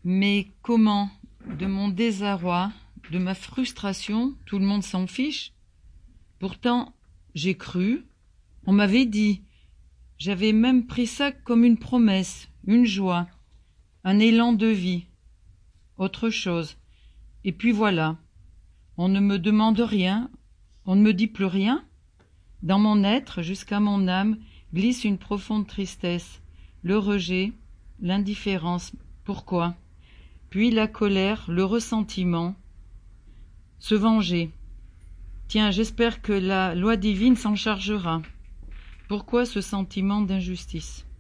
Mais comment? De mon désarroi, de ma frustration, tout le monde s'en fiche. Pourtant, j'ai cru, on m'avait dit, j'avais même pris ça comme une promesse, une joie, un élan de vie, autre chose. Et puis voilà, on ne me demande rien, on ne me dit plus rien. Dans mon être, jusqu'à mon âme, glisse une profonde tristesse, le rejet, l'indifférence. Pourquoi? Puis la colère, le ressentiment. Se venger. Tiens, j'espère que la loi divine s'en chargera. Pourquoi ce sentiment d'injustice?